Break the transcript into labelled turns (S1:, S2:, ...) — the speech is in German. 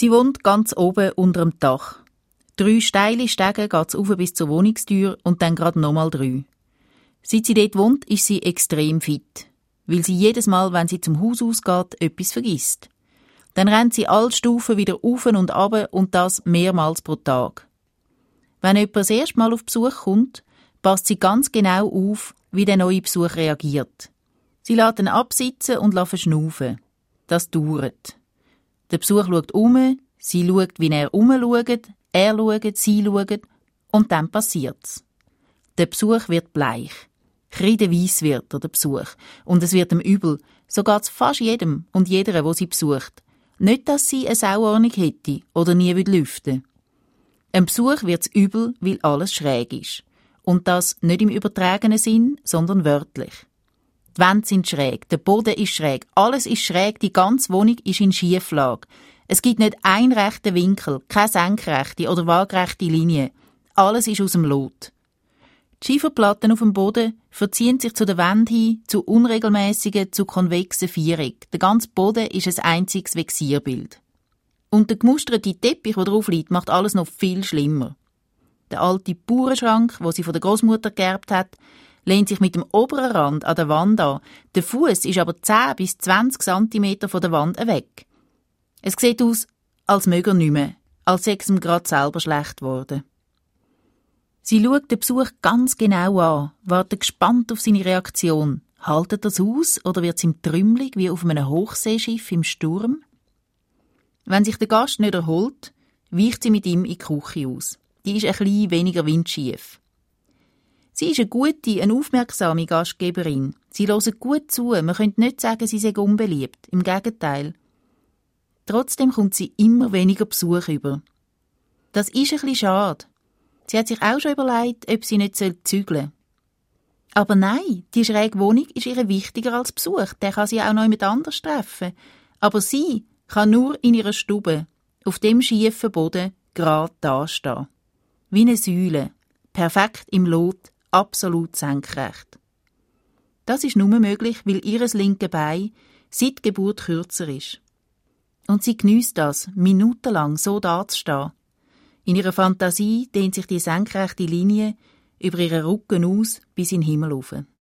S1: Sie wohnt ganz oben unter dem Dach. 3 steile Stege geht's rauf bis zur Wohnungstür und dann gerade nochmal 3. Seit sie dort wohnt, ist sie extrem fit, weil sie jedes Mal, wenn sie zum Haus ausgeht, etwas vergisst. Dann rennt sie alle Stufen wieder auf und ab und das mehrmals pro Tag. Wenn jemand das erste Mal auf Besuch kommt, passt sie ganz genau auf, wie der neue Besuch reagiert. Sie lässt ihn absitzen und lässt verschnaufen. Das dauert. Der Besuch schaut sie schaut, wie er schaut, sie schaut und dann passiert's. Der Besuch wird bleich. Kreideweiss wird der Besuch. Und es wird ihm übel. So geht's fast jedem und jeder, wo sie besucht. Nicht, dass sie eine Sauordnung hätte oder nie lüften würde. Ein Besuch wird's übel, weil alles schräg ist. Und das nicht im übertragenen Sinn, sondern wörtlich. Die Wände sind schräg, der Boden ist schräg, alles ist schräg, die ganze Wohnung ist in Schieflage. Es gibt nicht einen rechten Winkel, keine senkrechte oder waagerechte Linie. Alles ist aus dem Lot. Die Schieferplatten auf dem Boden verziehen sich zu der Wand hin, zu unregelmäßigen, zu konvexen Viereck. Der ganze Boden ist ein einziges Vexierbild. Und der gemusterte Teppich, der drauf liegt, macht alles noch viel schlimmer. Der alte Bauernschrank, den sie von der Großmutter geerbt hat, lehnt sich mit dem oberen Rand an der Wand an. Der Fuß ist aber 10 bis 20 Zentimeter von der Wand weg. Es sieht aus, als möge er nicht mehr, als sei es ihm gerade selber schlecht geworden. Sie schaut den Besuch ganz genau an, wartet gespannt auf seine Reaktion. Haltet das aus oder wird es ihm trümmelig wie auf einem Hochseeschiff im Sturm? Wenn sich der Gast nicht erholt, weicht sie mit ihm in die Küche aus. Die ist ein bisschen weniger windschief. Sie ist eine gute, eine aufmerksame Gastgeberin. Sie hört gut zu, man könnte nicht sagen, sie sei unbeliebt. Im Gegenteil. Trotzdem kommt sie immer weniger Besuch über. Das ist ein bisschen schade. Sie hat sich auch schon überlegt, ob sie nicht zügeln soll. Aber nein, die schräge Wohnung ist ihr wichtiger als Besuch. Der kann sie auch noch jemand anders treffen. Aber sie kann nur in ihrer Stube, auf dem schiefen Boden, gerade dastehen. Wie eine Säule, perfekt im Lot, absolut senkrecht. Das ist nur möglich, weil ihr linkes Bein seit Geburt kürzer ist. Und sie geniesst das, minutenlang so dazustehen. In ihrer Fantasie dehnt sich die senkrechte Linie über ihren Rücken aus bis in den Himmel rauf.